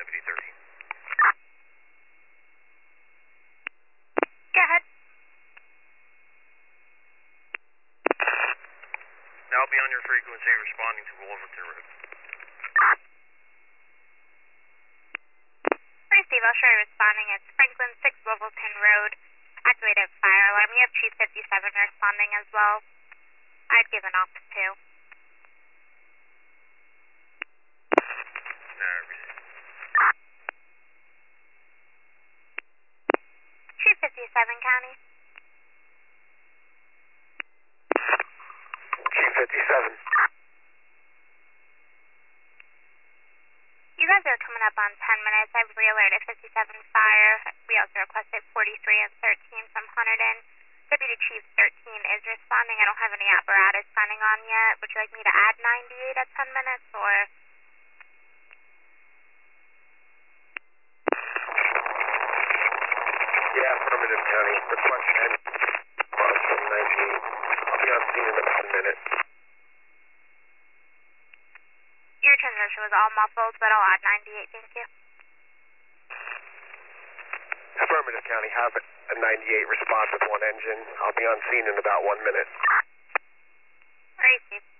Deputy 13. Go ahead. Now I'll be on your frequency responding to Wolverton Road. Steve, I'll show you responding. It's Franklin 6 Wolverton Road. Activated fire alarm. We have Chief 57 responding as well. I'd given off too. Chief 57 County. Chief 57. You guys are coming up on 10 minutes. I've re-alerted 57 fire. We also requested 43 and 13 from Hunterdon. Deputy Chief 13 is responding. I don't have any apparatus signing on yet. Would you like me to add 98 at 10 minutes or? Yeah, affirmative, County. Request 10. From 98. I'll be on scene in about a minute. Your transmission was all muffled, but I'll add 98, thank you. Affirmative, County. Have a 98 response with one engine. I'll be on scene in about 1 minute. All right, Steve.